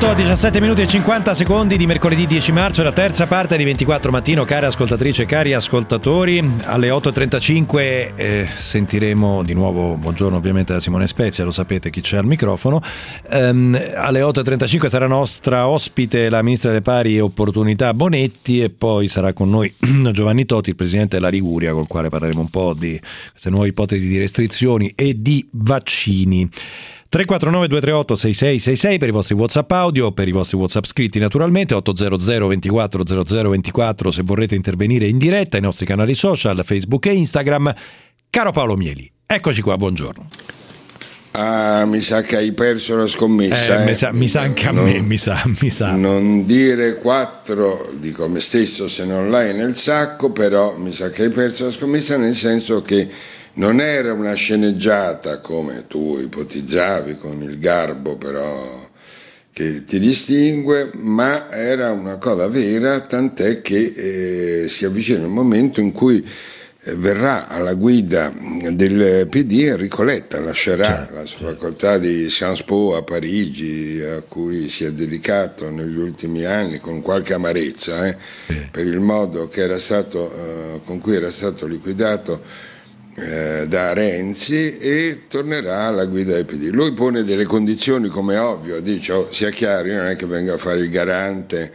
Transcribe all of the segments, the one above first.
8, 17 minuti e 50 secondi di mercoledì 10 marzo, la terza parte di 24 Mattino. Care ascoltatrici e cari ascoltatori, alle 8.35 sentiremo di nuovo, buongiorno ovviamente da Simone Spezia, lo sapete chi c'è al microfono. Alle 8.35 sarà nostra ospite la Ministra delle Pari Opportunità Bonetti, e poi sarà con noi Giovanni Toti, il Presidente della Liguria, col quale parleremo un po' di queste nuove ipotesi di restrizioni e di vaccini. 349 238 6666 per i vostri WhatsApp audio, per i vostri WhatsApp scritti naturalmente, 800 24 0024 se vorrete intervenire in diretta, ai nostri canali social, Facebook e Instagram. Caro Paolo Mieli, eccoci qua, buongiorno. Mi sa che hai perso la scommessa. Mi sa anche a me, mi sa. Non dire 4, dico a me stesso se non l'hai nel sacco, però mi sa che hai perso la scommessa, nel senso che non era una sceneggiata come tu ipotizzavi, con il garbo però che ti distingue, ma era una cosa vera, tant'è che si avvicina il momento in cui verrà alla guida del PD Enrico Letta, lascerà la sua facoltà di Sciences Po a Parigi, a cui si è dedicato negli ultimi anni con qualche amarezza per il modo che era stato, con cui era stato liquidato da Renzi, e tornerà alla guida del PD. Lui pone delle condizioni, come ovvio, dice sia chiaro, io non è che venga a fare il garante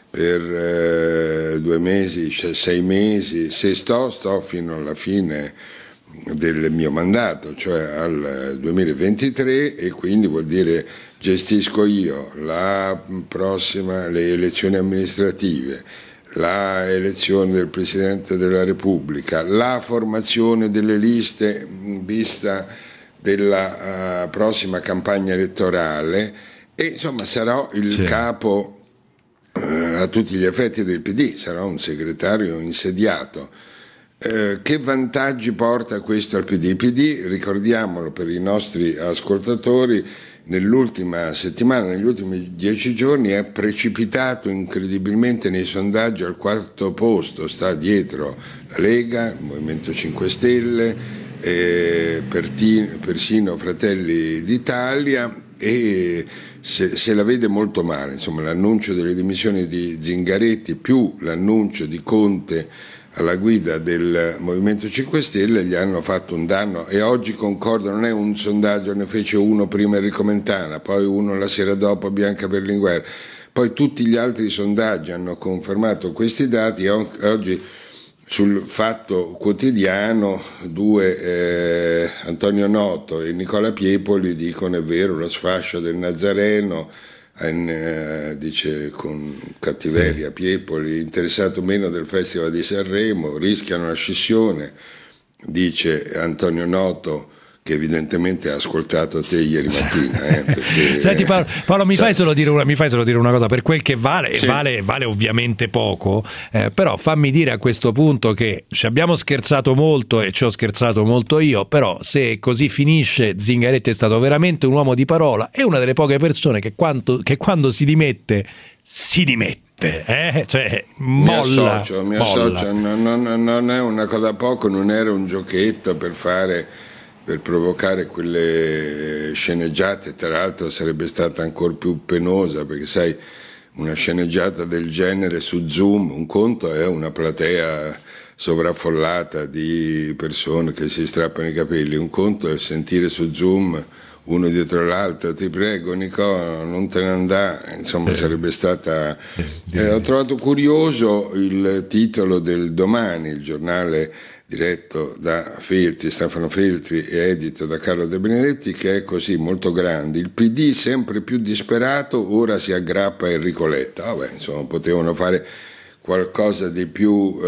per 2 mesi, 6 mesi, se sto fino alla fine del mio mandato, cioè al 2023, e quindi vuol dire gestisco io la prossima, le elezioni amministrative, la elezione del Presidente della Repubblica, la formazione delle liste in vista della prossima campagna elettorale, e insomma sarò il capo a tutti gli effetti del PD, sarà un segretario insediato. Che vantaggi porta questo al PD? Il PD, ricordiamolo per i nostri ascoltatori, nell'ultima settimana, negli ultimi 10 giorni, è precipitato incredibilmente nei sondaggi al 4° posto, sta dietro la Lega, il Movimento 5 Stelle, persino Fratelli d'Italia, e se la vede molto male. Insomma, l'annuncio delle dimissioni di Zingaretti più l'annuncio di Conte alla guida del Movimento 5 Stelle gli hanno fatto un danno, e oggi concordo, non è un sondaggio, ne fece uno prima Enrico Mentana, poi uno la sera dopo Bianca Berlinguer, poi tutti gli altri sondaggi hanno confermato questi dati. Oggi sul Fatto Quotidiano Antonio Noto e Nicola Piepoli dicono: è vero, lo sfascio del Nazareno, dice con cattiveria Piepoli, interessato meno del Festival di Sanremo, rischiano la scissione, dice Antonio Noto, che evidentemente ha ascoltato te ieri mattina. Perché, senti Paolo, mi fai solo dire una cosa, per quel che vale, vale ovviamente poco, però fammi dire a questo punto che ci abbiamo scherzato molto, e ci ho scherzato molto io, però se così finisce, Zingaretti è stato veramente un uomo di parola, e una delle poche persone che quando si dimette, cioè molla. Mi associo, non è una cosa da poco, non era un giochetto per provocare quelle sceneggiate. Tra l'altro sarebbe stata ancora più penosa, perché sai, una sceneggiata del genere su Zoom, un conto è una platea sovraffollata di persone che si strappano i capelli, un conto è sentire su Zoom uno dietro l'altro: ti prego Nicola, non te ne andare. Insomma, sarebbe stata... ho trovato curioso il titolo del Domani, il giornale diretto da Stefano Feltri e edito da Carlo De Benedetti, che è così, molto grande: il PD sempre più disperato, ora si aggrappa a Enrico Letta. Insomma, potevano fare qualcosa di più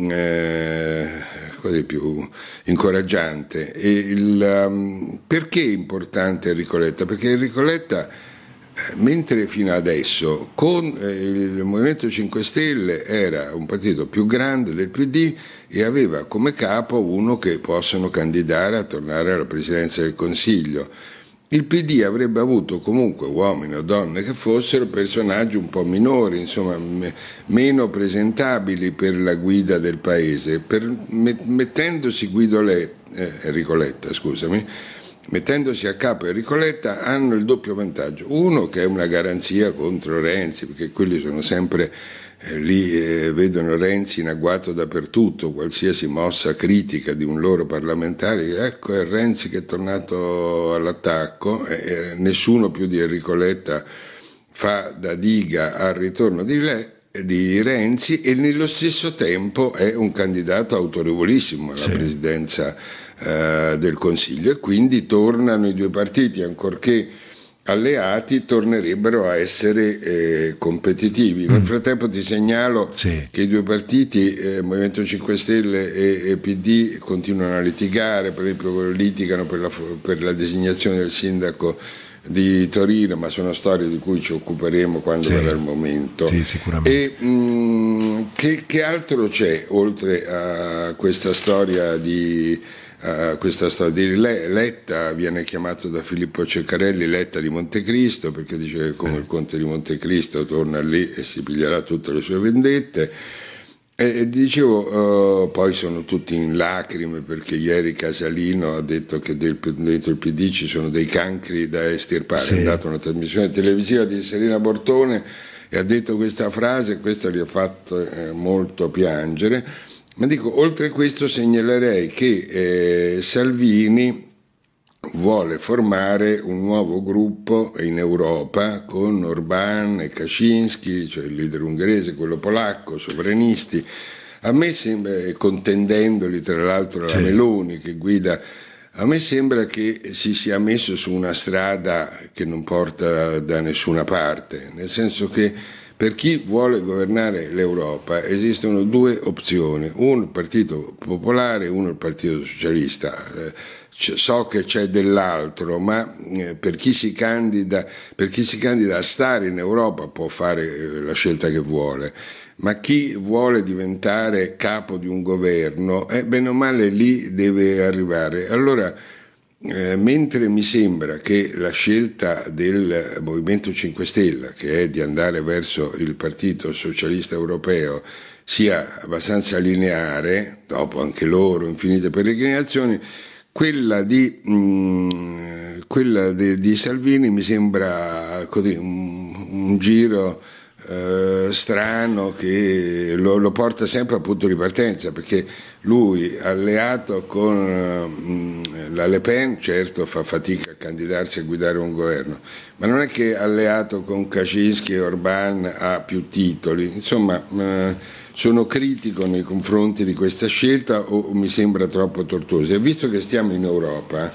più incoraggiante. Perché è importante Enrico Letta? Perché Enrico Letta, mentre fino adesso con il Movimento 5 Stelle era un partito più grande del PD e aveva come capo uno che possono candidare a tornare alla presidenza del Consiglio, il PD avrebbe avuto comunque, uomini o donne che fossero, personaggi un po' minori, insomma meno presentabili per la guida del paese. Mettendosi Enrico Letta, mettendosi a capo Enrico Letta, hanno il doppio vantaggio. Uno, che è una garanzia contro Renzi, perché quelli sono sempre lì, vedono Renzi in agguato dappertutto, qualsiasi mossa critica di un loro parlamentare, ecco è Renzi che è tornato all'attacco, nessuno più di Enrico Letta fa da diga al ritorno di Renzi, e nello stesso tempo è un candidato autorevolissimo alla presidenza del Consiglio, e quindi tornano i due partiti, ancorché alleati, tornerebbero a essere competitivi. Nel frattempo ti segnalo che i due partiti, Movimento 5 Stelle e PD, continuano a litigare, per esempio litigano per la designazione del sindaco di Torino, ma sono storie di cui ci occuperemo quando verrà il momento. Sì, sicuramente. E che altro c'è oltre a questa storia di Letta? Viene chiamato da Filippo Ceccarelli Letta di Montecristo, perché dice che come il conte di Montecristo torna lì e si piglierà tutte le sue vendette. E dicevo, poi sono tutti in lacrime perché ieri Casalino ha detto che dentro il PD ci sono dei cancri da estirpare. È andata una trasmissione televisiva di Serena Bortone e ha detto questa frase, e questo li ha fatto molto piangere. Ma dico, oltre a questo segnalerei che Salvini vuole formare un nuovo gruppo in Europa con Orbán e Kaczynski, cioè il leader ungherese, quello polacco, sovranisti. A me sembra, contendendoli tra l'altro alla Meloni che guida, a me sembra che si sia messo su una strada che non porta da nessuna parte, nel senso che per chi vuole governare l'Europa esistono due opzioni, uno il Partito Popolare, uno il Partito Socialista. So che c'è dell'altro, ma per chi si candida a stare in Europa può fare la scelta che vuole, ma chi vuole diventare capo di un governo, bene o male lì deve arrivare. Allora, mentre mi sembra che la scelta del Movimento 5 Stelle, che è di andare verso il Partito Socialista Europeo, sia abbastanza lineare, dopo anche loro infinite peregrinazioni, quella di Salvini mi sembra così un giro strano che lo porta sempre al punto di partenza, perché lui, alleato con la Le Pen, certo fa fatica a candidarsi a guidare un governo, ma non è che alleato con Kaczynski e Orbán ha più titoli. Insomma, sono critico nei confronti di questa scelta, o mi sembra troppo tortuosa. E visto che stiamo in Europa,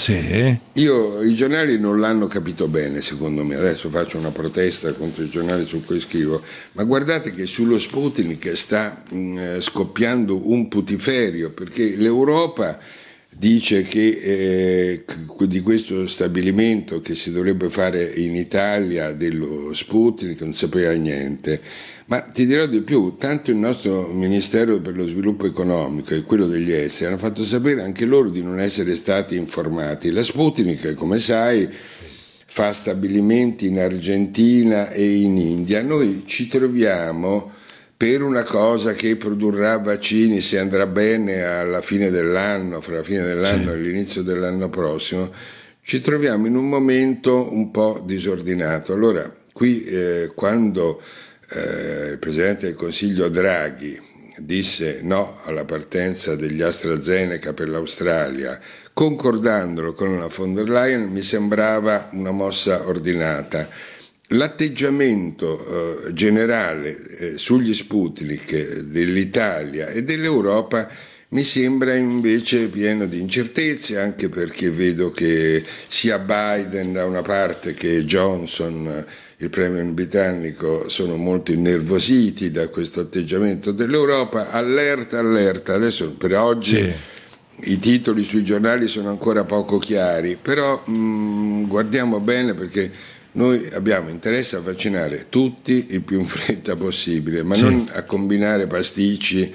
i giornali non l'hanno capito bene, secondo me. Adesso faccio una protesta contro i giornali su cui scrivo, ma guardate che sullo Sputnik sta scoppiando un putiferio, perché l'Europa dice che di questo stabilimento che si dovrebbe fare in Italia dello Sputnik non sapeva niente. Ma ti dirò di più, tanto il nostro Ministero per lo Sviluppo Economico e quello degli Esteri hanno fatto sapere anche loro di non essere stati informati. La Sputnik, come sai, fa stabilimenti in Argentina e in India. Noi ci troviamo per una cosa che produrrà vaccini, se andrà bene, alla fine dell'anno, fra la fine dell'anno e l'inizio dell'anno prossimo, ci troviamo in un momento un po' disordinato. Allora, qui quando il Presidente del Consiglio Draghi disse no alla partenza degli AstraZeneca per l'Australia, concordandolo con la von der Leyen, mi sembrava una mossa ordinata. L'atteggiamento generale sugli Sputnik dell'Italia e dell'Europa mi sembra invece pieno di incertezze, anche perché vedo che sia Biden da una parte che Johnson, il premier britannico, sono molto innervositi da questo atteggiamento dell'Europa. Allerta, adesso per oggi i titoli sui giornali sono ancora poco chiari, però guardiamo bene, perché noi abbiamo interesse a vaccinare tutti il più in fretta possibile, ma non a combinare pasticci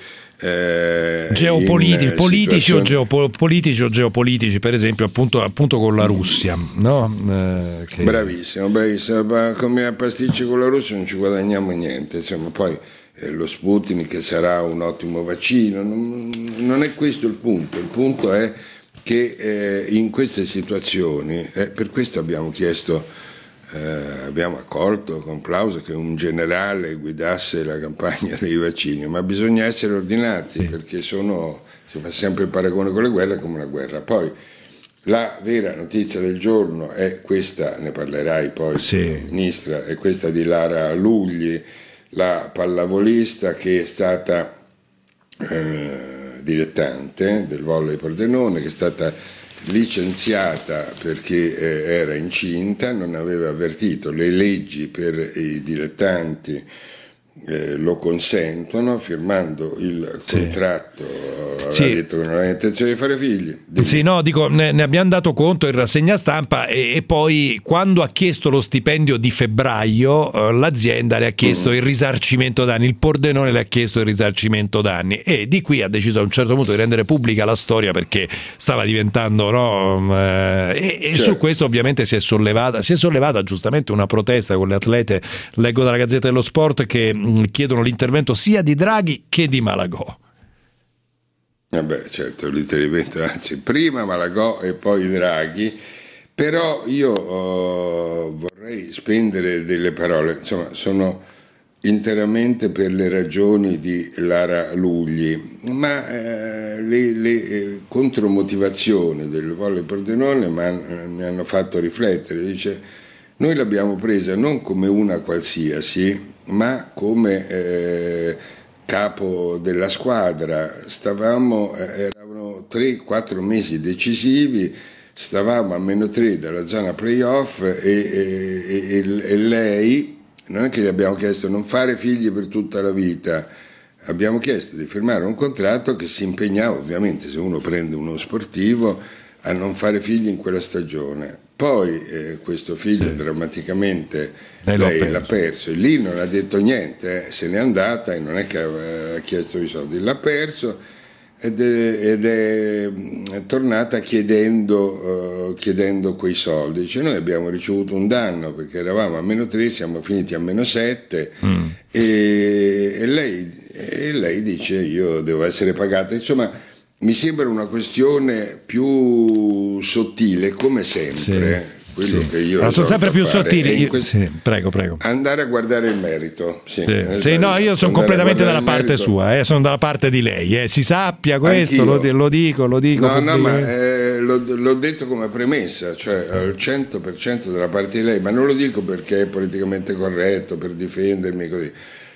politici o geopolitici, per esempio appunto con la Russia, no? Bravissimo, ma combinare pasticci con la Russia non ci guadagniamo niente, insomma. Poi lo Sputnik sarà un ottimo vaccino, non è questo il punto è che in queste situazioni, per questo abbiamo chiesto, abbiamo accolto con plauso che un generale guidasse la campagna dei vaccini, ma bisogna essere ordinati, perché si fa sempre il paragone con le guerre come una guerra. Poi la vera notizia del giorno è questa, ne parlerai poi, Ministra, è questa di Lara Lugli, la pallavolista che è stata dilettante del volley Pordenone, che è stata licenziata perché era incinta, non aveva avvertito, le leggi per i dilettanti lo consentono, firmando il contratto aveva detto che non aveva intenzione di fare figli. Sì, no, dico, ne abbiamo dato conto in rassegna stampa e poi quando ha chiesto lo stipendio di febbraio l'azienda le ha chiesto il risarcimento danni, il Pordenone le ha chiesto il risarcimento danni e di qui ha deciso a un certo punto di rendere pubblica la storia perché stava diventando certo. Su questo ovviamente si è sollevata giustamente una protesta con le atlete, leggo dalla Gazzetta dello Sport, che chiedono l'intervento sia di Draghi che di Malagò. Vabbè, certo, l'intervento, anzi, prima Malagò e poi Draghi, però io vorrei spendere delle parole, insomma, sono interamente per le ragioni di Lara Lugli, ma le contromotivazioni del volley Pordenone mi hanno fatto riflettere. Dice, noi l'abbiamo presa non come una qualsiasi, ma come capo della squadra. Erano 3-4 mesi decisivi, stavamo a -3 dalla zona playoff e lei, non è che gli abbiamo chiesto non fare figli per tutta la vita, abbiamo chiesto di firmare un contratto che si impegnava, ovviamente se uno prende uno sportivo, a non fare figli in quella stagione. Poi questo figlio drammaticamente lei l'ha perso e lì non ha detto niente, se n'è andata e non è che ha chiesto i soldi, l'ha perso ed è tornata chiedendo quei soldi. Dice, noi abbiamo ricevuto un danno perché eravamo a -3, siamo finiti a -7 e lei dice io devo essere pagata. Insomma, mi sembra una questione più sottile, come sempre. Quello che io sono sempre più sottili. Prego. Andare a guardare il merito. No, io sono completamente dalla parte sua, sono dalla parte di lei. Si sappia questo, lo dico. No, ma l'ho detto come premessa, cioè al 100% dalla parte di lei, ma non lo dico perché è politicamente corretto, per difendermi così.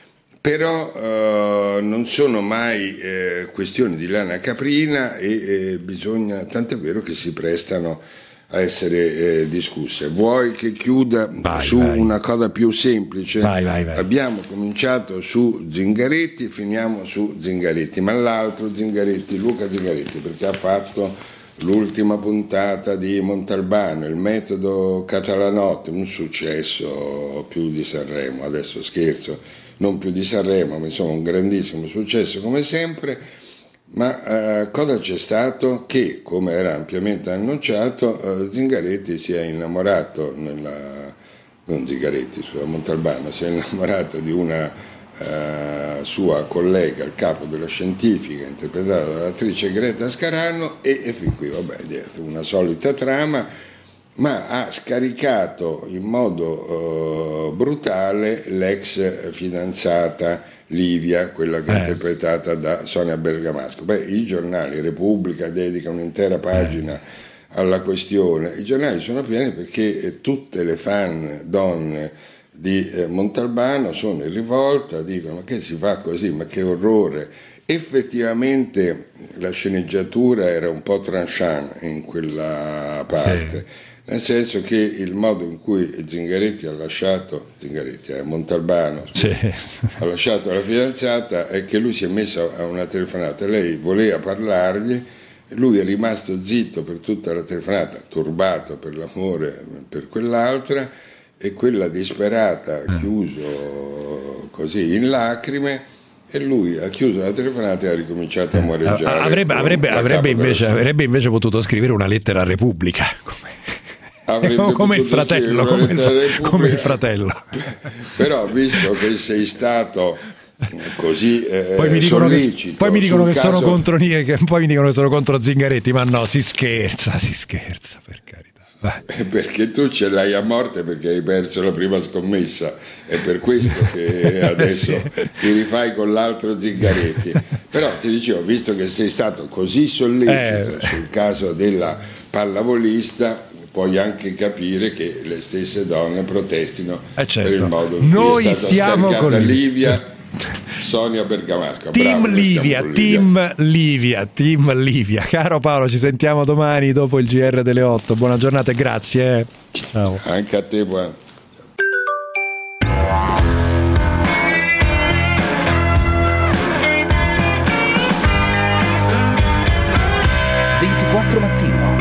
Però non sono mai questioni di lana caprina e bisogna, tant'è vero che si prestano a essere discusse. Vuoi che chiuda una cosa più semplice? Vai. Abbiamo cominciato su Zingaretti, finiamo su Zingaretti, ma l'altro Zingaretti, Luca Zingaretti, perché ha fatto l'ultima puntata di Montalbano, il metodo Catalanotte, un successo più di Sanremo, adesso scherzo, non più di Sanremo, ma insomma un grandissimo successo come sempre. Ma cosa c'è stato? Che, come era ampiamente annunciato, Zingaretti si è innamorato, Montalbano si è innamorato di una sua collega, il capo della scientifica, interpretata dall'attrice Greta Scarano, e fin qui, una solita trama, ma ha scaricato in modo brutale l'ex fidanzata Livia, quella che è interpretata da Sonia Bergamasco. I giornali, Repubblica dedica un'intera pagina alla questione, i giornali sono pieni perché tutte le fan donne di Montalbano sono in rivolta, dicono ma che si fa così, ma che orrore. Effettivamente la sceneggiatura era un po' tranchant in quella parte, nel senso che il modo in cui Montalbano ha lasciato la fidanzata è che lui si è messo a una telefonata, lei voleva parlargli, lui è rimasto zitto per tutta la telefonata, turbato per l'amore per quell'altra, e quella disperata ha chiuso così in lacrime. E lui ha chiuso la telefonata e ha ricominciato a moreggiare. Avrebbe invece potuto scrivere una lettera a Repubblica, come il fratello. Però visto che sei stato così poi mi dicono sollecito. Poi mi dicono che caso... sono contro poi mi dicono che sono contro Zingaretti, ma no, si scherza, per carità. Perché tu ce l'hai a morte perché hai perso la prima scommessa, è per questo che adesso ti rifai con l'altro Zingaretti. Però ti dicevo, visto che sei stato così sollecito sul caso della pallavolista, puoi anche capire che le stesse donne protestino certo. per il modo in cui è stata scaricata Livia. Sonia Bergamasca, Team bravo, Livia. Caro Paolo, ci sentiamo domani dopo il GR delle 8. Buona giornata e grazie. Ciao. Anche a te, buona. 24 mattino.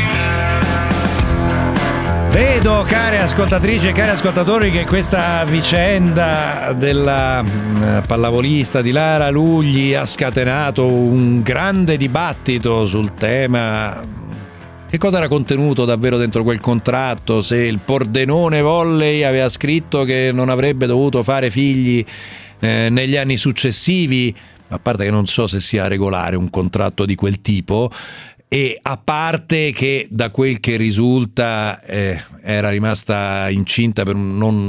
Vedo, care ascoltatrici e cari ascoltatori, che questa vicenda della pallavolista di Lara Lugli ha scatenato un grande dibattito sul tema: che cosa era contenuto davvero dentro quel contratto, se il Pordenone Volley aveva scritto che non avrebbe dovuto fare figli negli anni successivi, a parte che non so se sia regolare un contratto di quel tipo, e a parte che da quel che risulta era rimasta incinta per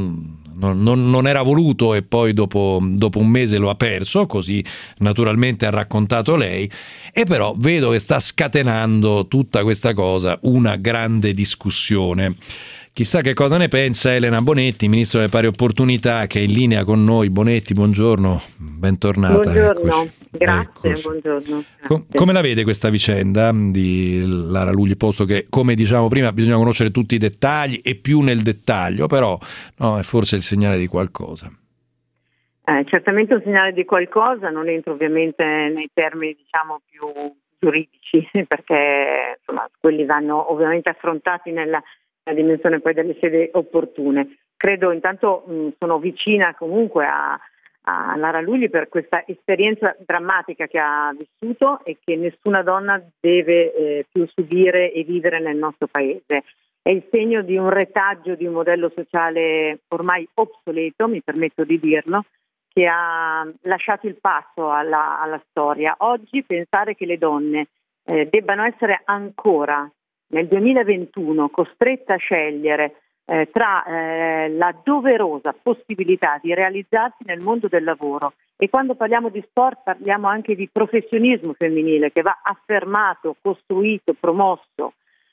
non era voluto, e poi dopo un mese lo ha perso, così naturalmente ha raccontato lei. E però vedo che sta scatenando tutta questa cosa una grande discussione. Chissà che cosa ne pensa Elena Bonetti, ministro delle pari opportunità, che è in linea con noi. Bonetti, buongiorno, bentornata. Buongiorno, grazie, buongiorno. Grazie. Come la vede questa vicenda di Lara Lugli, posto che, come diciamo prima, bisogna conoscere tutti i dettagli e più nel dettaglio, però no, è forse il segnale di qualcosa. Certamente un segnale di qualcosa, non entro ovviamente nei termini diciamo più giuridici, perché insomma quelli vanno ovviamente affrontati nella dimensione poi delle sedi opportune. Credo intanto sono vicina comunque a Lara Lugli per questa esperienza drammatica che ha vissuto e che nessuna donna deve più subire e vivere nel nostro paese. È il segno di un retaggio di un modello sociale ormai obsoleto, mi permetto di dirlo, che ha lasciato il passo alla storia. Oggi pensare che le donne debbano essere ancora nel 2021 costrette a scegliere tra la doverosa possibilità di realizzarsi nel mondo del lavoro, e quando parliamo di sport parliamo anche di professionismo femminile che va affermato, costruito, promosso,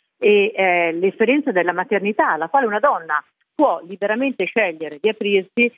e l'esperienza della maternità alla quale una donna può liberamente scegliere di aprirsi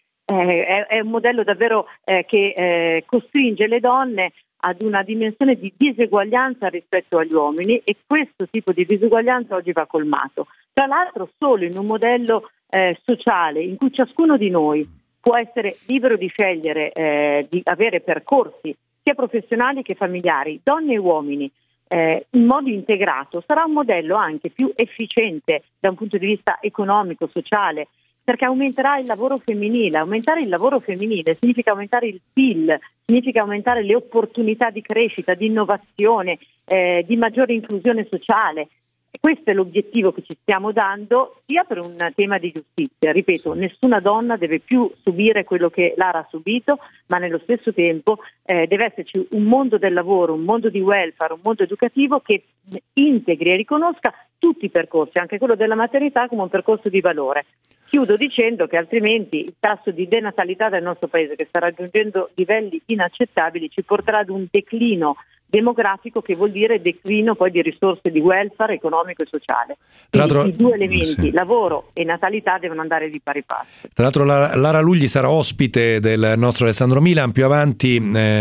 è un modello davvero che costringe le donne ad una dimensione di diseguaglianza rispetto agli uomini, e questo tipo di diseguaglianza oggi va colmato. Tra l'altro solo in un modello sociale in cui ciascuno di noi può essere libero di scegliere di avere percorsi sia professionali che familiari, donne e uomini, in modo integrato, sarà un modello anche più efficiente da un punto di vista economico, sociale, perché aumenterà il lavoro femminile. Aumentare il lavoro femminile significa aumentare il PIL, significa aumentare le opportunità di crescita, di innovazione, di maggiore inclusione sociale. E questo è l'obiettivo che ci stiamo dando, sia per un tema di giustizia. Ripeto, nessuna donna deve più subire quello che Lara ha subito, ma nello stesso tempo deve esserci un mondo del lavoro, un mondo di welfare, un mondo educativo che integri e riconosca tutti i percorsi, anche quello della maternità, come un percorso di valore. Chiudo dicendo che altrimenti il tasso di denatalità del nostro paese, che sta raggiungendo livelli inaccettabili, ci porterà ad un declino demografico, che vuol dire declino poi di risorse di welfare economico e sociale. I due elementi, lavoro e natalità, devono andare di pari passo. Tra l'altro Lara Lugli sarà ospite del nostro Alessandro Milan più avanti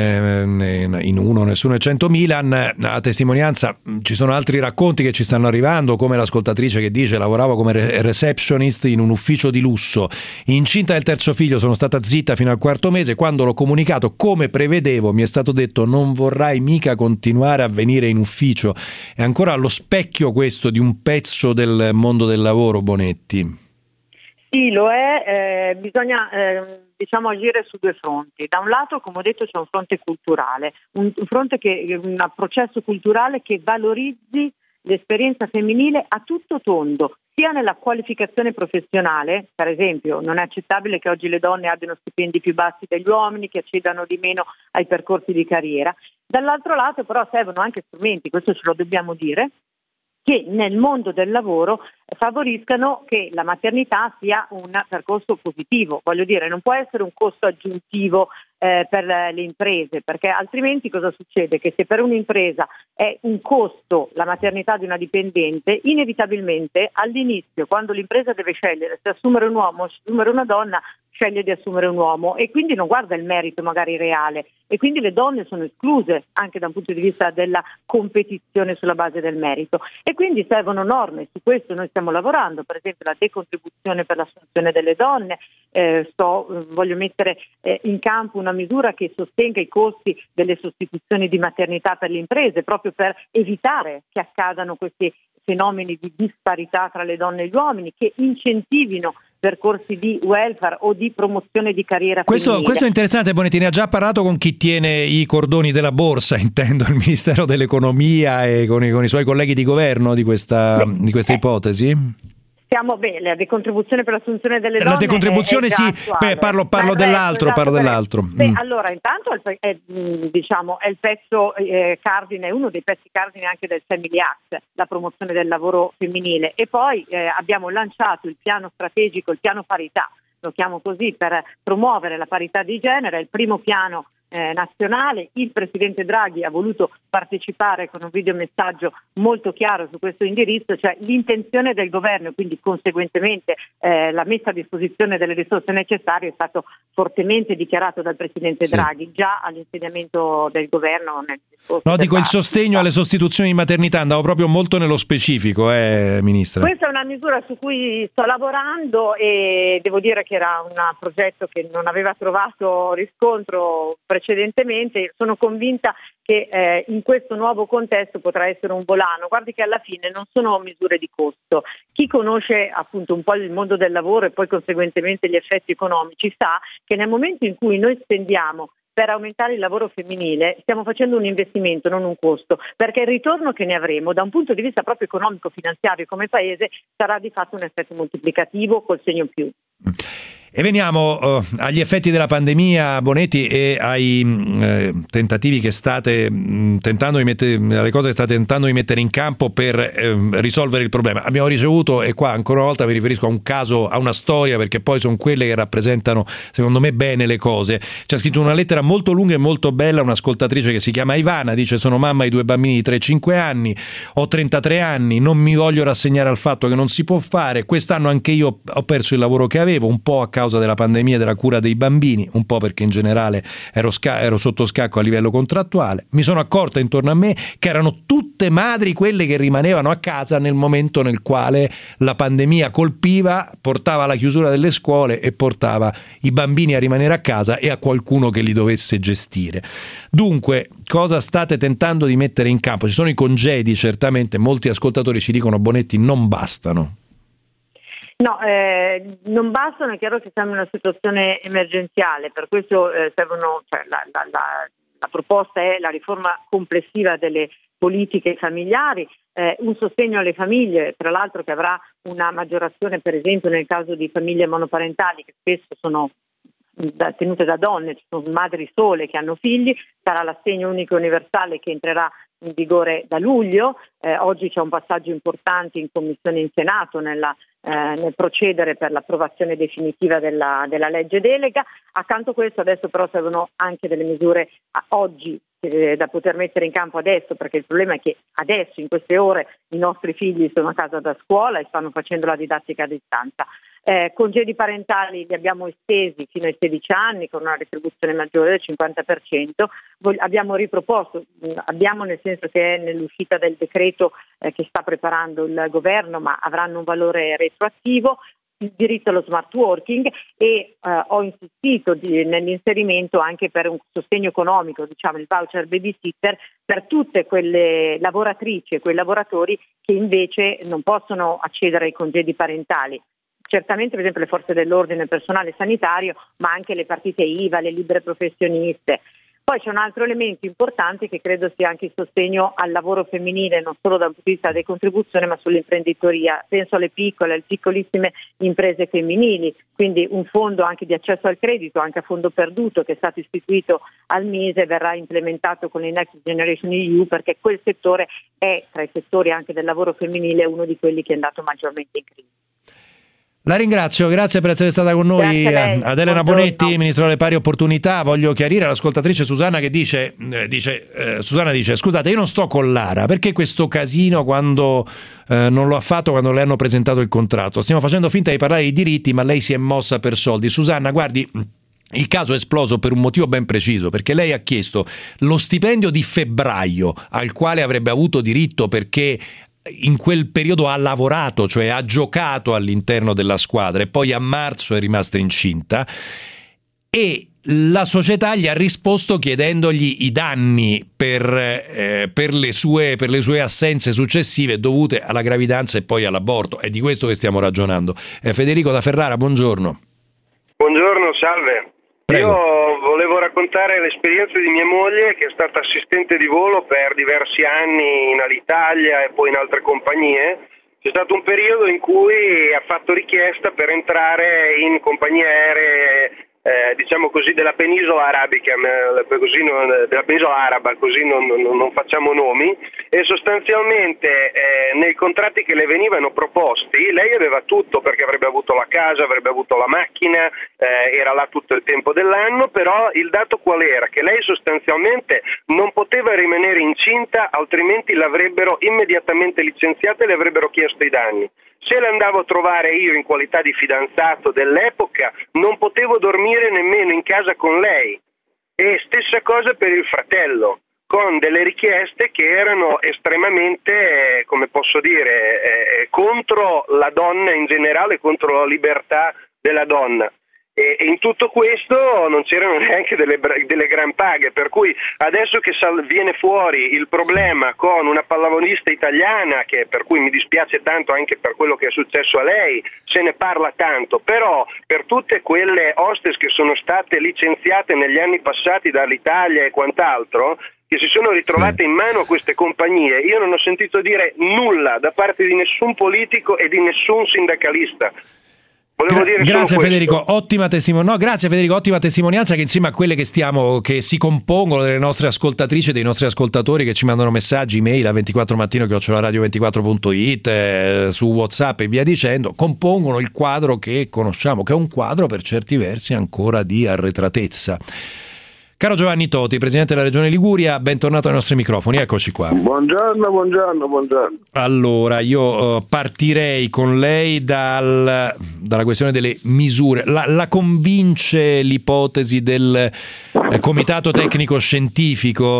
in Uno Nessuno e 100 Milan. A testimonianza ci sono altri racconti che ci stanno arrivando, come l'ascoltatrice che dice: lavoravo come receptionist in un ufficio di lusso, incinta del terzo figlio, sono stata zitta fino al quarto mese, quando l'ho comunicato come prevedevo mi è stato detto: non vorrai mica continuare a venire in ufficio. È ancora allo specchio questo di un pezzo del mondo del lavoro, Bonetti? Sì, lo è. Bisogna agire su due fronti. Da un lato, come ho detto, c'è un fronte culturale, un processo culturale che valorizzi l'esperienza femminile a tutto tondo, sia nella qualificazione professionale, per esempio non è accettabile che oggi le donne abbiano stipendi più bassi degli uomini, che accedano di meno ai percorsi di carriera. Dall'altro lato però servono anche strumenti, questo ce lo dobbiamo dire, che nel mondo del lavoro favoriscano che la maternità sia un percorso positivo. Voglio dire, non può essere un costo aggiuntivo per le imprese, perché altrimenti cosa succede? Che se per un'impresa è un costo la maternità di una dipendente, inevitabilmente all'inizio, quando l'impresa deve scegliere se assumere un uomo o assumere una donna, sceglie di assumere un uomo e quindi non guarda il merito magari reale, e quindi le donne sono escluse anche da un punto di vista della competizione sulla base del merito, e quindi servono norme. Su questo noi stiamo lavorando, per esempio la decontribuzione per l'assunzione delle donne. Voglio mettere in campo una misura che sostenga i costi delle sostituzioni di maternità per le imprese, proprio per evitare che accadano questi fenomeni di disparità tra le donne e gli uomini, che incentivino percorsi di welfare o di promozione di carriera femminile. Questo è interessante, Bonetti. Ne ha già parlato con chi tiene i cordoni della borsa, intendo il Ministero dell'Economia, e con i suoi colleghi di governo di questa ipotesi? Siamo bene, la decontribuzione per l'assunzione delle donne. La decontribuzione sì, parlo dell'altro. Allora, intanto è il pezzo cardine, uno dei pezzi cardine anche del Family Act, la promozione del lavoro femminile, e poi abbiamo lanciato il piano strategico, il piano parità, lo chiamo così, per promuovere la parità di genere, il primo piano nazionale. Il Presidente Draghi ha voluto partecipare con un videomessaggio molto chiaro su questo indirizzo, cioè l'intenzione del governo, quindi conseguentemente la messa a disposizione delle risorse necessarie è stato fortemente dichiarato dal Presidente Draghi già all'insediamento del governo. Il sostegno alle sostituzioni di maternità, andavo proprio molto nello specifico, Ministra. Questa è una misura su cui sto lavorando e devo dire che era un progetto che non aveva trovato riscontro precedentemente. Sono convinta che in questo nuovo contesto potrà essere un volano. Guardi che alla fine non sono misure di costo. Chi conosce appunto un po' il mondo del lavoro e poi conseguentemente gli effetti economici sa che nel momento in cui noi spendiamo per aumentare il lavoro femminile stiamo facendo un investimento, non un costo, perché il ritorno che ne avremo da un punto di vista proprio economico-finanziario come Paese sarà di fatto un effetto moltiplicativo col segno più. E veniamo agli effetti della pandemia, Bonetti, e ai tentativi che state tentando di mettere, alle cose che state tentando di mettere in campo per risolvere il problema. Abbiamo ricevuto, e qua ancora una volta mi riferisco a un caso, a una storia, perché poi sono quelle che rappresentano secondo me bene le cose. Ci ha scritto una lettera molto lunga e molto bella un'ascoltatrice che si chiama Ivana, dice: sono mamma di 2 bambini di 3-5 anni, ho 33 anni, non mi voglio rassegnare al fatto che non si può fare. Quest'anno anche io ho perso il lavoro che avevo, un po' a causa della pandemia e della cura dei bambini, un po' perché in generale ero sotto scacco a livello contrattuale. Mi sono accorta intorno a me che erano tutte madri quelle che rimanevano a casa nel momento nel quale la pandemia colpiva, portava alla chiusura delle scuole e portava i bambini a rimanere a casa e a qualcuno che li dovesse gestire. Dunque, cosa state tentando di mettere in campo? Ci sono i congedi, certamente, molti ascoltatori ci dicono: Bonetti, non bastano. No, non bastano, è chiaro che siamo in una situazione emergenziale, per questo servono, la proposta è la riforma complessiva delle politiche familiari, un sostegno alle famiglie, tra l'altro che avrà una maggiorazione per esempio nel caso di famiglie monoparentali che spesso sono tenute da donne, ci sono madri sole che hanno figli, sarà l'assegno unico universale che entrerà in vigore da luglio. Oggi c'è un passaggio importante in Commissione in Senato nel procedere per l'approvazione definitiva della legge delega. Accanto a questo adesso però servono anche delle misure oggi da poter mettere in campo adesso, perché il problema è che adesso in queste ore i nostri figli sono a casa da scuola e stanno facendo la didattica a distanza. Congedi parentali li abbiamo estesi fino ai 16 anni con una retribuzione maggiore del 50%. Abbiamo riproposto, nel senso che è nell'uscita del decreto che sta preparando il governo, ma avranno un valore retroattivo, il diritto allo smart working, e ho insistito nell'inserimento anche per un sostegno economico, il voucher babysitter per tutte quelle lavoratrici e quei lavoratori che invece non possono accedere ai congedi parentali. Certamente per esempio le forze dell'ordine, il personale sanitario, ma anche le partite IVA, le libere professioniste. Poi c'è un altro elemento importante che credo sia anche il sostegno al lavoro femminile, non solo dal punto di vista delle contribuzioni ma sull'imprenditoria. Penso alle piccolissime imprese femminili, quindi un fondo anche di accesso al credito, anche a fondo perduto, che è stato istituito al MISE, verrà implementato con il Next Generation EU, perché quel settore è tra i settori anche del lavoro femminile uno di quelli che è andato maggiormente in crisi. La ringrazio, grazie per essere stata con noi. Ad Elena Bonetti, Ministro delle Pari Opportunità. Voglio chiarire all'ascoltatrice Susanna che Susanna dice: scusate, io non sto con Lara, perché questo casino quando non lo ha fatto quando le hanno presentato il contratto? Stiamo facendo finta di parlare di diritti, ma lei si è mossa per soldi. Susanna, guardi, il caso è esploso per un motivo ben preciso, perché lei ha chiesto lo stipendio di febbraio al quale avrebbe avuto diritto perché in quel periodo ha lavorato, cioè ha giocato all'interno della squadra, e poi a marzo è rimasta incinta, e la società gli ha risposto chiedendogli i danni per le sue assenze successive dovute alla gravidanza e poi all'aborto. È di questo che stiamo ragionando. Federico da Ferrara, buongiorno. Buongiorno, salve. Prego. Io volevo raccontare l'esperienza di mia moglie, che è stata assistente di volo per diversi anni in Alitalia e poi in altre compagnie. C'è stato un periodo in cui ha fatto richiesta per entrare in compagnie aeree, diciamo così, della penisola arabica, della penisola araba, così non facciamo nomi, e sostanzialmente nei contratti che le venivano proposti lei aveva tutto, perché avrebbe avuto la casa, avrebbe avuto la macchina, era là tutto il tempo dell'anno, però il dato qual era? Che lei sostanzialmente non poteva rimanere incinta, altrimenti l'avrebbero immediatamente licenziata e le avrebbero chiesto i danni. Se le andavo a trovare io in qualità di fidanzato dell'epoca, non potevo dormire nemmeno in casa con lei. E stessa cosa per il fratello, con delle richieste che erano estremamente, come posso dire, contro la donna in generale, contro la libertà della donna. E in tutto questo non c'erano neanche delle gran paghe, per cui adesso che viene fuori il problema con una pallavolista italiana, per cui mi dispiace tanto anche per quello che è successo a lei, se ne parla tanto, però per tutte quelle hostess che sono state licenziate negli anni passati dall'Italia e quant'altro, che si sono ritrovate in mano a queste compagnie, io non ho sentito dire nulla da parte di nessun politico e di nessun sindacalista. Grazie Federico, ottima testimonianza che insieme a quelle che si compongono delle nostre ascoltatrici e dei nostri ascoltatori che ci mandano messaggi, email a 24mattino@radio24.it, su WhatsApp e via dicendo, compongono il quadro che conosciamo, che è un quadro per certi versi ancora di arretratezza. Caro Giovanni Toti, Presidente della Regione Liguria, bentornato ai nostri microfoni, eccoci qua. Buongiorno. Allora, io partirei con lei dalla questione delle misure. La convince l'ipotesi del Comitato Tecnico Scientifico,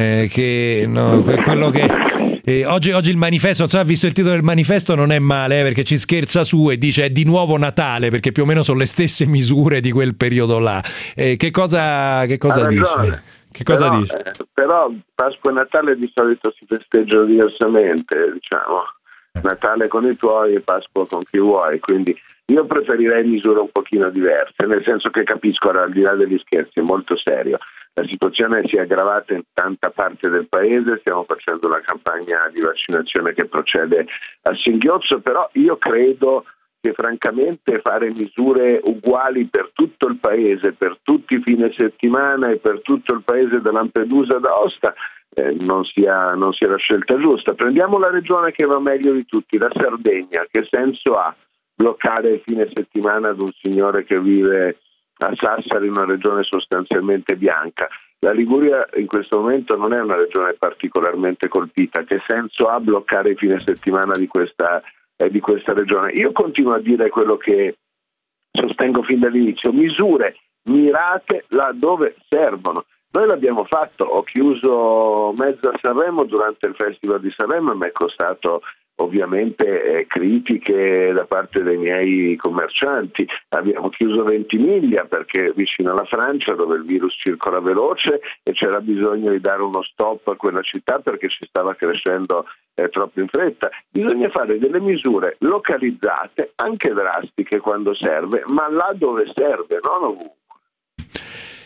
quello che... oggi il manifesto, ha visto il titolo del manifesto, non è male, perché ci scherza su e dice è di nuovo Natale, perché più o meno sono le stesse misure di quel periodo là. Che cosa dice? Che cosa dice? Però Pasqua e Natale di solito si festeggiano diversamente, diciamo. Natale con i tuoi e Pasqua con chi vuoi, quindi io preferirei misure un pochino diverse, nel senso che capisco, al di là degli scherzi, è molto serio. La situazione si è aggravata in tanta parte del paese, stiamo facendo una campagna di vaccinazione che procede a singhiozzo, però io credo che francamente fare misure uguali per tutto il paese, per tutti i fine settimana e per tutto il paese da Lampedusa ad Aosta non sia la scelta giusta. Prendiamo la regione che va meglio di tutti, la Sardegna. Che senso ha bloccare il fine settimana ad un signore che vive a Sassari, una regione sostanzialmente bianca? La Liguria in questo momento non è una regione particolarmente colpita. Che senso ha bloccare il fine settimana di questa regione? Io continuo a dire quello che sostengo fin dall'inizio: misure mirate laddove servono. Noi l'abbiamo fatto, ho chiuso mezza Sanremo durante il Festival di Sanremo e mi è costato ovviamente critiche da parte dei miei commercianti. Abbiamo chiuso Ventimiglia perché vicino alla Francia, dove il virus circola veloce, e c'era bisogno di dare uno stop a quella città perché ci stava crescendo troppo in fretta. Bisogna fare delle misure localizzate, anche drastiche quando serve, ma là dove serve, non ovunque.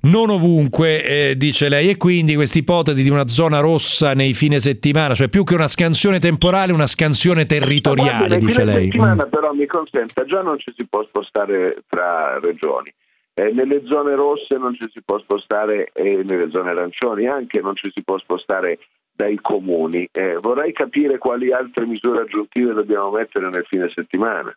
non ovunque, dice lei, e quindi questa ipotesi di una zona rossa nei fine settimana, cioè più che una scansione temporale, una scansione territoriale, dice lei. Settimana però mi consenta, già non ci si può spostare tra regioni. Nelle zone rosse non ci si può spostare, e nelle zone arancioni anche non ci si può spostare dai comuni. Vorrei capire quali altre misure aggiuntive dobbiamo mettere nel fine settimana.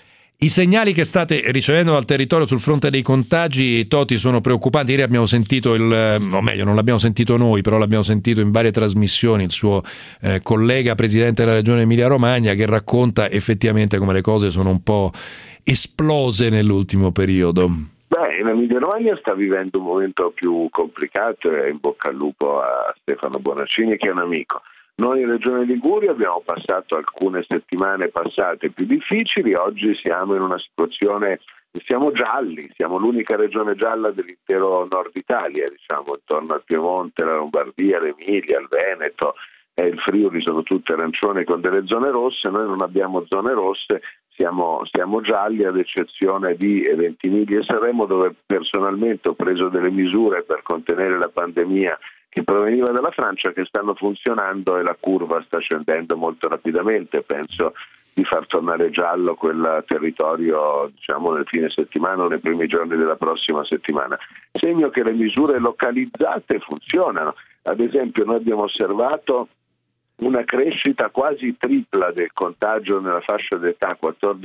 I segnali che state ricevendo dal territorio sul fronte dei contagi, Toti, sono preoccupanti. Ieri abbiamo sentito o meglio, non l'abbiamo sentito noi, però l'abbiamo sentito in varie trasmissioni, il suo collega presidente della regione Emilia-Romagna, che racconta effettivamente come le cose sono un po' esplose nell'ultimo periodo. L'Emilia-Romagna sta vivendo un momento più complicato e in bocca al lupo a Stefano Bonaccini, che è un amico. Noi in Regione Liguria abbiamo passato alcune settimane passate più difficili, oggi siamo in una situazione, siamo gialli, siamo l'unica regione gialla dell'intero nord Italia, diciamo, intorno al Piemonte, la Lombardia, l'Emilia, il Veneto e il Friuli sono tutte arancioni con delle zone rosse. Noi non abbiamo zone rosse, siamo gialli ad eccezione di Ventimiglia e Sanremo, dove personalmente ho preso delle misure per contenere la pandemia che proveniva dalla Francia, che stanno funzionando e la curva sta scendendo molto rapidamente. Penso di far tornare giallo quel territorio, diciamo, nel fine settimana o nei primi giorni della prossima settimana. Segno che le misure localizzate funzionano. Ad esempio noi abbiamo osservato una crescita quasi tripla del contagio nella fascia d'età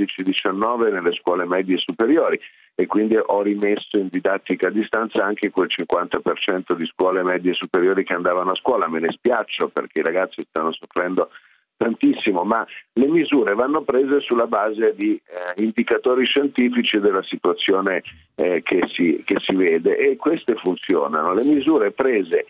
14-19 nelle scuole medie e superiori, e quindi ho rimesso in didattica a distanza anche quel 50% di scuole medie e superiori che andavano a scuola. Me ne spiaccio perché i ragazzi stanno soffrendo tantissimo, ma le misure vanno prese sulla base di indicatori scientifici della situazione che si vede, e queste funzionano. Le misure prese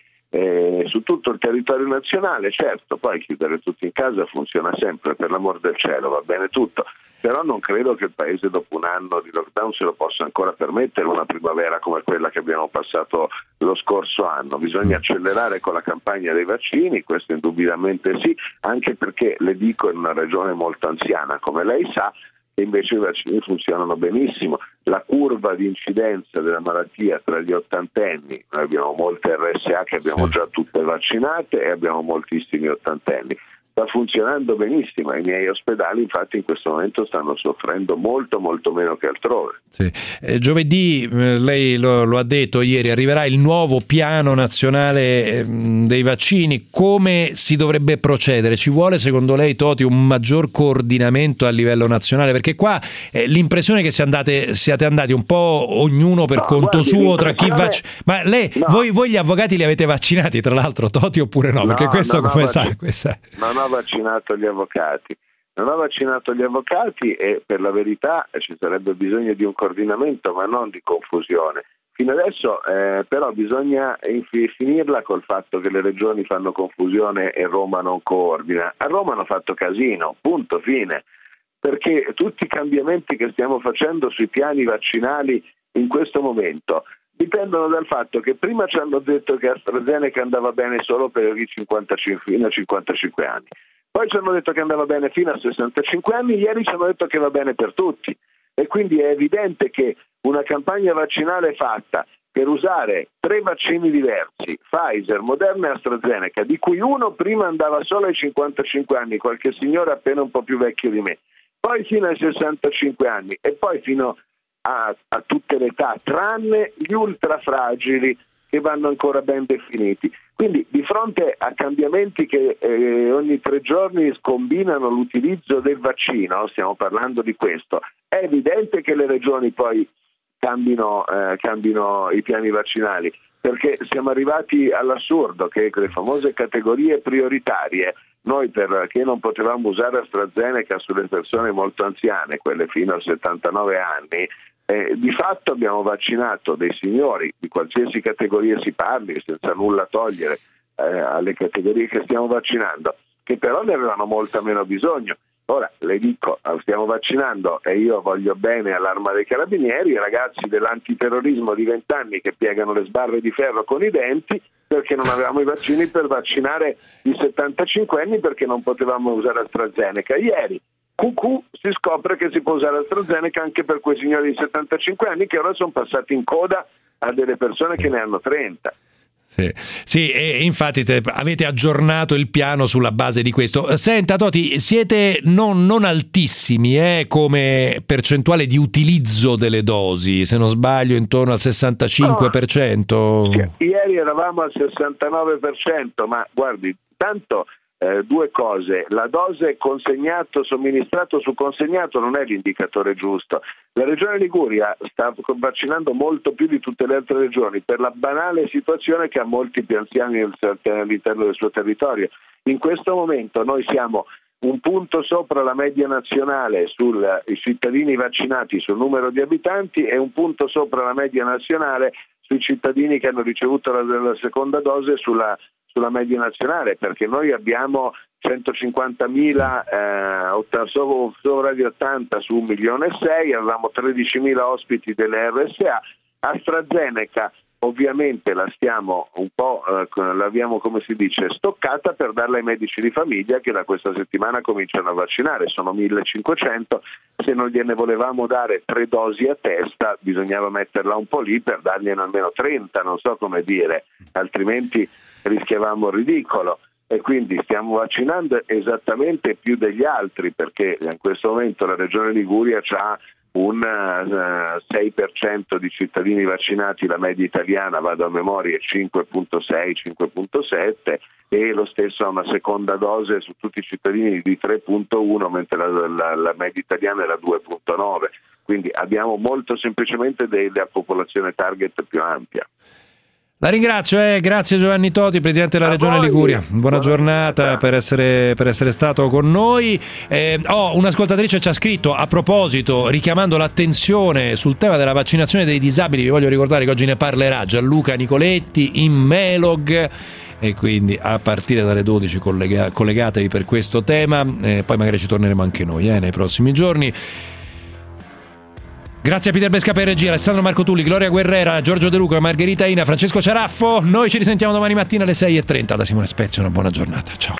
su tutto il territorio nazionale, certo, poi chiudere tutti in casa funziona sempre, per l'amor del cielo, va bene tutto, però non credo che il paese dopo un anno di lockdown se lo possa ancora permettere una primavera come quella che abbiamo passato lo scorso anno. Bisogna accelerare con la campagna dei vaccini, questo indubbiamente sì, anche perché, le dico, in una regione molto anziana come lei sa, e invece i vaccini funzionano benissimo. La curva di incidenza della malattia tra gli ottantenni, noi abbiamo molte RSA che abbiamo già tutte vaccinate e abbiamo moltissimi ottantenni, sta funzionando benissimo. I miei ospedali infatti in questo momento stanno soffrendo molto molto meno che altrove. Sì. Giovedì, lei lo ha detto ieri, arriverà il nuovo piano nazionale dei vaccini. Come si dovrebbe procedere? Ci vuole secondo lei, Toti, un maggior coordinamento a livello nazionale? Perché qua l'impressione che siate andati un po' ognuno per conto suo tra chi ma lei, no. voi gli avvocati li avete vaccinati tra l'altro, Toti, oppure no? Perché questo come sa? Non ho vaccinato gli avvocati. Non ho vaccinato gli avvocati e per la verità ci sarebbe bisogno di un coordinamento, ma non di confusione. Fino adesso però bisogna finirla col fatto che le regioni fanno confusione e Roma non coordina. A Roma hanno fatto casino, punto, fine, perché tutti i cambiamenti che stiamo facendo sui piani vaccinali in questo momento dipendono dal fatto che prima ci hanno detto che AstraZeneca andava bene solo per i 55 fino a 55 anni. Poi ci hanno detto che andava bene fino a 65 anni, ieri ci hanno detto che va bene per tutti. E quindi è evidente che una campagna vaccinale fatta per usare 3 vaccini diversi, Pfizer, Moderna e AstraZeneca, di cui uno prima andava solo ai 55 anni, qualche signore appena un po' più vecchio di me, poi fino ai 65 anni e poi fino a tutte le età, tranne gli ultrafragili che vanno ancora ben definiti. Quindi di fronte a cambiamenti che ogni 3 giorni scombinano l'utilizzo del vaccino, stiamo parlando di questo, è evidente che le regioni poi cambino i piani vaccinali, perché siamo arrivati all'assurdo che le famose categorie prioritarie, noi perché non potevamo usare AstraZeneca sulle persone molto anziane, quelle fino a 79 anni, di fatto abbiamo vaccinato dei signori di qualsiasi categoria si parli, senza nulla togliere alle categorie che stiamo vaccinando, che però ne avevano molto meno bisogno. Ora le dico, stiamo vaccinando e io voglio bene all'Arma dei Carabinieri, i ragazzi dell'antiterrorismo di 20 anni che piegano le sbarre di ferro con i denti perché non avevamo i vaccini per vaccinare i 75 anni perché non potevamo usare AstraZeneca. Ieri QQ si scopre che si può usare AstraZeneca anche per quei signori di 75 anni che ora sono passati in coda a delle persone che ne hanno 30. Sì, e infatti avete aggiornato il piano sulla base di questo. Senta Toti, siete non altissimi come percentuale di utilizzo delle dosi, se non sbaglio intorno al 65%. No, ieri eravamo al 69%, ma guardi, tanto due cose: la dose somministrato su consegnato non è l'indicatore giusto. La regione Liguria sta vaccinando molto più di tutte le altre regioni per la banale situazione che ha molti più anziani all'interno del suo territorio. In questo momento noi siamo un punto sopra la media nazionale sui cittadini vaccinati sul numero di abitanti e un punto sopra la media nazionale sui cittadini che hanno ricevuto la seconda dose sulla media nazionale, perché noi abbiamo 150.000 sopra di 80 su 1,6 milioni, avevamo 13.000 ospiti delle RSA. AstraZeneca ovviamente l'abbiamo come si dice stoccata per darla ai medici di famiglia che da questa settimana cominciano a vaccinare, sono 1.500. Se non gliene volevamo dare 3 dosi a testa bisognava metterla un po' lì per dargliene almeno 30, non so come dire, altrimenti rischiavamo il ridicolo. E quindi stiamo vaccinando esattamente più degli altri, perché in questo momento la regione Liguria ha un 6% di cittadini vaccinati, la media italiana, vado a memoria, è 5,6-5,7 e lo stesso ha una seconda dose su tutti i cittadini di 3,1, mentre la media italiana è la 2,9. Quindi abbiamo molto semplicemente della popolazione target più ampia. La ringrazio, grazie Giovanni Toti, Presidente della Regione Liguria. Buona giornata per essere stato con noi. Un'ascoltatrice ci ha scritto a proposito, richiamando l'attenzione sul tema della vaccinazione dei disabili. Vi voglio ricordare che oggi ne parlerà Gianluca Nicoletti in Melog, e quindi a partire dalle 12 collegatevi per questo tema, poi magari ci torneremo anche noi nei prossimi giorni. Grazie a Peter Besca per regia, Alessandro Marco Tulli, Gloria Guerrera, Giorgio De Luca, Margherita Ina, Francesco Ciaraffo. Noi ci risentiamo domani mattina alle 6:30 da Simone Spezia. Una buona giornata, ciao.